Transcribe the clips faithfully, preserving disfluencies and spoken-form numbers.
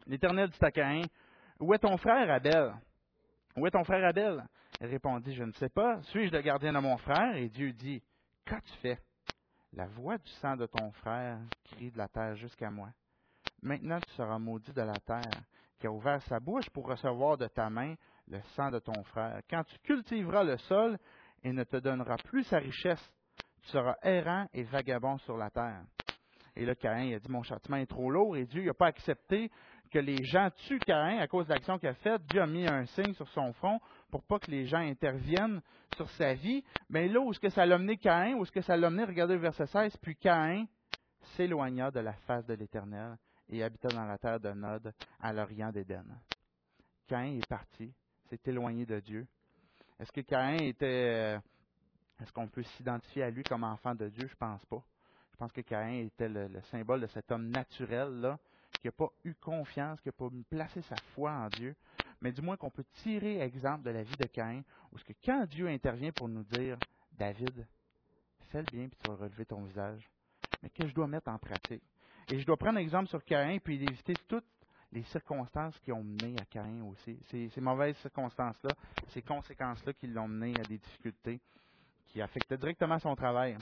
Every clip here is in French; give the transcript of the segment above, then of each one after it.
L'Éternel dit à Caïn, « Où est ton frère Abel? Où est ton frère Abel? » Il répondit, « Je ne sais pas. Suis-je le gardien de mon frère? » Et Dieu dit, « Qu'as-tu fait? La voix du sang de ton frère crie de la terre jusqu'à moi. Maintenant tu seras maudit de la terre, qui a ouvert sa bouche pour recevoir de ta main le sang de ton frère. Quand tu cultiveras le sol et ne te donnera plus sa richesse, tu seras errant et vagabond sur la terre. » Et là, Caïn a dit, mon châtiment est trop lourd, et Dieu n'a pas accepté que les gens tuent Caïn à cause de l'action qu'il a faite. Dieu a mis un signe sur son front pour pas que les gens interviennent sur sa vie. Mais là, où est-ce que ça l'a mené Caïn? Où est-ce que ça l'a mené? Regardez le verset seize. Puis Caïn s'éloigna de la face de l'Éternel et habita dans la terre de Nod, à l'orient d'Éden. Caïn est parti, s'est éloigné de Dieu. Est-ce que Caïn était... Est-ce qu'on peut s'identifier à lui comme enfant de Dieu? Je pense pas. Je pense que Caïn était le, le symbole de cet homme naturel-là, qui n'a pas eu confiance, qui n'a pas placé sa foi en Dieu. Mais du moins qu'on peut tirer exemple de la vie de Caïn, où ce que quand Dieu intervient pour nous dire, « David, fais le bien, puis tu vas relever ton visage. » Mais que je dois mettre en pratique. Et je dois prendre exemple sur Caïn, puis éviter toutes les circonstances qui ont mené à Caïn aussi. Ces, ces mauvaises circonstances-là, ces conséquences-là qui l'ont mené à des difficultés, qui affectaient directement son travail.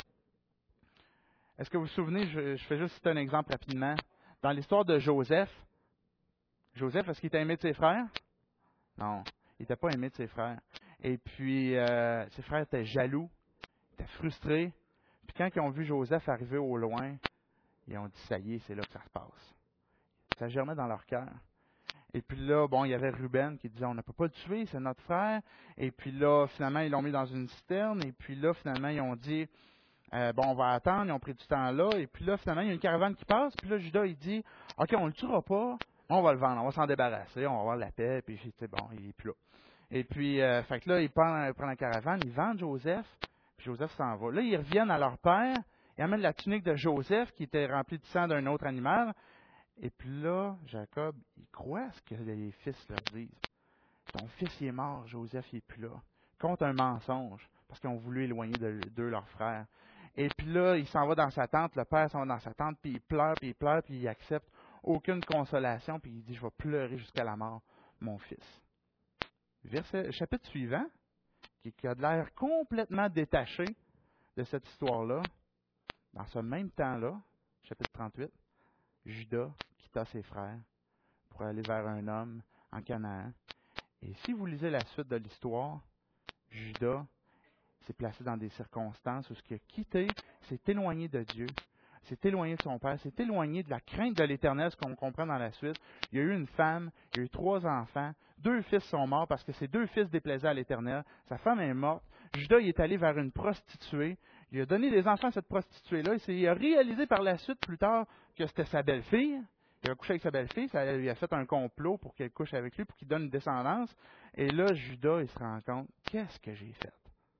Est-ce que vous vous souvenez, je, je fais juste citer un exemple rapidement. Dans l'histoire de Joseph, Joseph, est-ce qu'il était aimé de ses frères? Non, il n'était pas aimé de ses frères. Et puis, euh, ses frères étaient jaloux, étaient frustrés. Puis quand ils ont vu Joseph arriver au loin, ils ont dit, ça y est, c'est là que ça se passe. Ça germait dans leur cœur. Et puis là, bon, il y avait Ruben qui disait, on ne peut pas le tuer, c'est notre frère. Et puis là, finalement, ils l'ont mis dans une citerne. Et puis là, finalement, ils ont dit, euh, bon, on va attendre. Ils ont pris du temps là. Et puis là, finalement, il y a une caravane qui passe. Puis là, Judas, il dit, OK, on le tuera pas. On va le vendre. On va s'en débarrasser. On va avoir la paix. Puis, c'est bon, il est plus là. Et puis, euh, fait que là, ils prennent, prennent la caravane. Ils vendent Joseph. Puis Joseph s'en va. Là, ils reviennent à leur père. Ils amènent la tunique de Joseph qui était remplie de sang d'un autre animal. Et puis là, Jacob, il croit ce que les fils leur disent. Ton fils il est mort, Joseph il est plus là. Compte un mensonge, parce qu'ils ont voulu éloigner d'eux leur frère. Et puis là, il s'en va dans sa tente, le père s'en va dans sa tente, puis il pleure, puis il pleure, puis il accepte aucune consolation, puis il dit, je vais pleurer jusqu'à la mort, mon fils. Verset, chapitre suivant, qui, qui a de l'air complètement détaché de cette histoire-là, dans ce même temps-là, chapitre trente-huit, Judas quitta ses frères pour aller vers un homme en Canaan. Et si vous lisez la suite de l'histoire, Judas s'est placé dans des circonstances où ce qu'il a quitté, s'est éloigné de Dieu, s'est éloigné de son père, s'est éloigné de la crainte de l'Éternel, ce qu'on comprend dans la suite. Il y a eu une femme, il y a eu trois enfants, deux fils sont morts parce que ses deux fils déplaisaient à l'Éternel. Sa femme est morte. Judas il est allé vers une prostituée. Il a donné des enfants à cette prostituée-là. Il a réalisé par la suite, plus tard, que c'était sa belle-fille. Il a couché avec sa belle-fille, ça lui a fait un complot pour qu'elle couche avec lui, pour qu'il donne une descendance. Et là, Judas, il se rend compte, qu'est-ce que j'ai fait?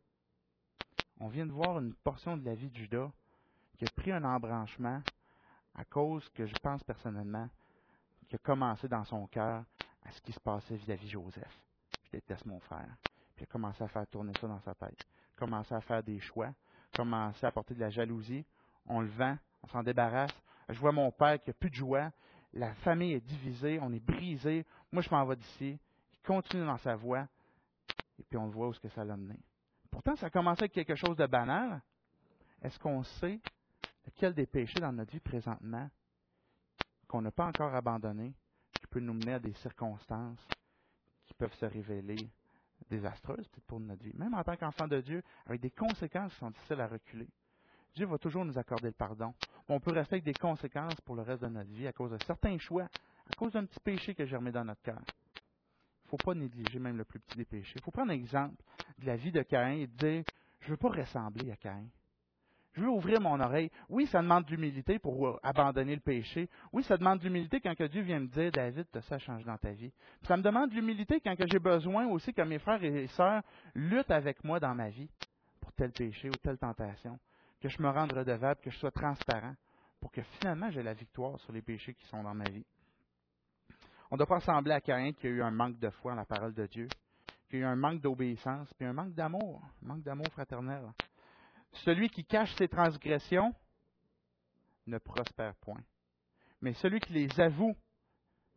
On vient de voir une portion de la vie de Judas qui a pris un embranchement à cause que je pense personnellement, qui a commencé dans son cœur à ce qui se passait vis-à-vis de Joseph. Je déteste mon frère. Puis il a commencé à faire tourner ça dans sa tête. Commencé à faire des choix. Commencé à porter de la jalousie. On le vend, on s'en débarrasse. Je vois mon père qui n'a plus de joie. La famille est divisée, on est brisé. Moi, je m'en vais d'ici. Il continue dans sa voie. Et puis on le voit où ce que ça l'a mené. Pourtant, ça a commencé avec quelque chose de banal. Est-ce qu'on sait lequel des péchés dans notre vie présentement qu'on n'a pas encore abandonné, qui peut nous mener à des circonstances qui peuvent se révéler désastreuses peut-être pour notre vie, même en tant qu'enfant de Dieu, avec des conséquences qui sont difficiles à reculer. Dieu va toujours nous accorder le pardon. On peut rester avec des conséquences pour le reste de notre vie à cause de certains choix, à cause d'un petit péché qui a germé dans notre cœur. Il ne faut pas négliger même le plus petit des péchés. Il faut prendre exemple de la vie de Caïn et dire, je ne veux pas ressembler à Caïn. Je veux ouvrir mon oreille. Oui, ça demande de l'humilité pour abandonner le péché. Oui, ça demande de l'humilité quand que Dieu vient me dire, David, ça change dans ta vie. Puis ça me demande de l'humilité quand que j'ai besoin aussi que mes frères et sœurs luttent avec moi dans ma vie pour tel péché ou telle tentation. Que je me rende redevable, que je sois transparent pour que finalement j'ai la victoire sur les péchés qui sont dans ma vie. On ne doit pas ressembler à Caïn qui a eu un manque de foi en la parole de Dieu, qui a eu un manque d'obéissance, puis un manque d'amour, un manque d'amour fraternel. Celui qui cache ses transgressions ne prospère point. Mais celui qui les avoue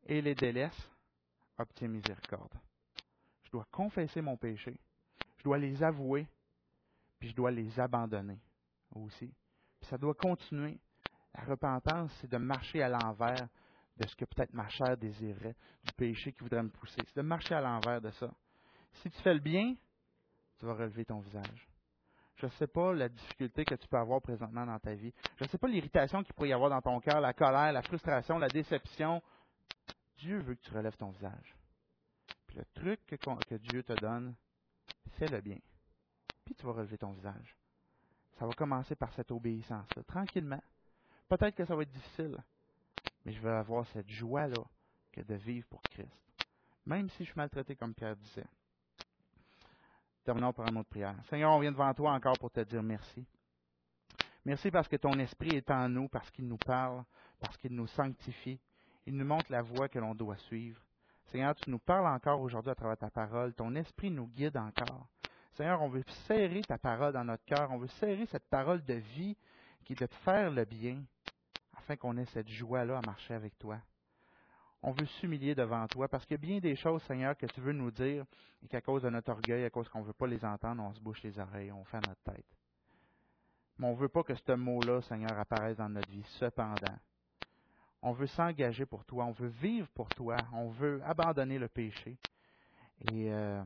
et les délaisse, obtiens miséricorde. Je dois confesser mon péché. Je dois les avouer, puis je dois les abandonner aussi. Puis ça doit continuer. La repentance, c'est de marcher à l'envers de ce que peut-être ma chair désirait, du péché qui voudrait me pousser. C'est de marcher à l'envers de ça. Si tu fais le bien, tu vas relever ton visage. Je ne sais pas la difficulté que tu peux avoir présentement dans ta vie. Je ne sais pas l'irritation qu'il pourrait y avoir dans ton cœur, la colère, la frustration, la déception. Dieu veut que tu relèves ton visage. Puis le truc que, que Dieu te donne, fais le bien. Puis tu vas relever ton visage. Ça va commencer par cette obéissance-là, tranquillement. Peut-être que ça va être difficile, mais je vais avoir cette joie-là que de vivre pour Christ. Même si je suis maltraité comme Pierre disait. Terminons par un autre prière. Seigneur, on vient devant toi encore pour te dire merci. Merci parce que ton esprit est en nous, parce qu'il nous parle, parce qu'il nous sanctifie. Il nous montre la voie que l'on doit suivre. Seigneur, tu nous parles encore aujourd'hui à travers ta parole. Ton esprit nous guide encore. Seigneur, on veut serrer ta parole dans notre cœur. On veut serrer cette parole de vie qui est de te faire le bien, afin qu'on ait cette joie-là à marcher avec toi. On veut s'humilier devant toi parce qu'il y a bien des choses, Seigneur, que tu veux nous dire et qu'à cause de notre orgueil, à cause qu'on ne veut pas les entendre, on se bouche les oreilles, on fait notre tête. Mais on ne veut pas que ce mot-là, Seigneur, apparaisse dans notre vie. Cependant, on veut s'engager pour toi, on veut vivre pour toi, on veut abandonner le péché. Et euh,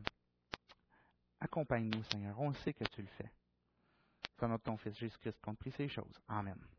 accompagne-nous, Seigneur. On sait que tu le fais. C'est notre ton Fils Jésus-Christ qu'on te prie ces choses. Amen.